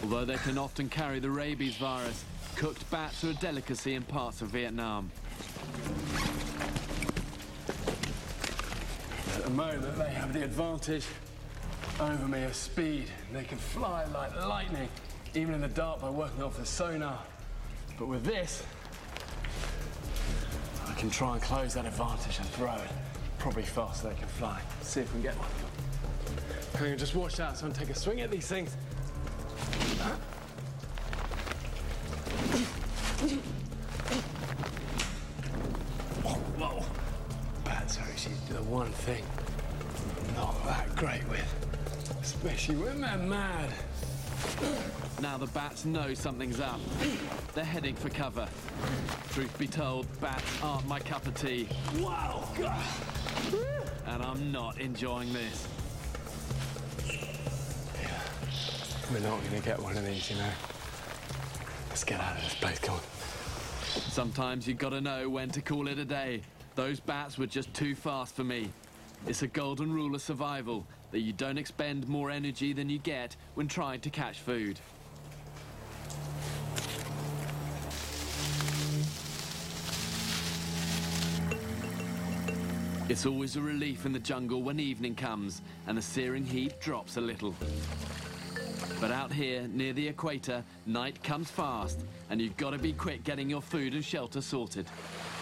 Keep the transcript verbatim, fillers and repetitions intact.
Although they can often carry the rabies virus, cooked bats are a delicacy in parts of Vietnam. At the moment, they have the advantage over me of speed. They can fly like lightning, even in the dark by working off the sonar. But with this, I can try and close that advantage and throw it. Probably faster they can fly. See if we can get one. I can just watch out so I can take a swing at these things. Oh, whoa. Bats are actually the one thing I'm not that great with, especially when they're mad. Now the bats know something's up. They're heading for cover. Truth be told, bats aren't my cup of tea. Wow, God. And I'm not enjoying this. Yeah. We're not going to get one of these, you know. Let's get out of this place, come on. Sometimes you've got to know when to call it a day. Those bats were just too fast for me. It's a golden rule of survival that you don't expend more energy than you get when trying to catch food. It's always a relief in the jungle when evening comes and the searing heat drops a little. But out here, near the equator, night comes fast and you've got to be quick getting your food and shelter sorted.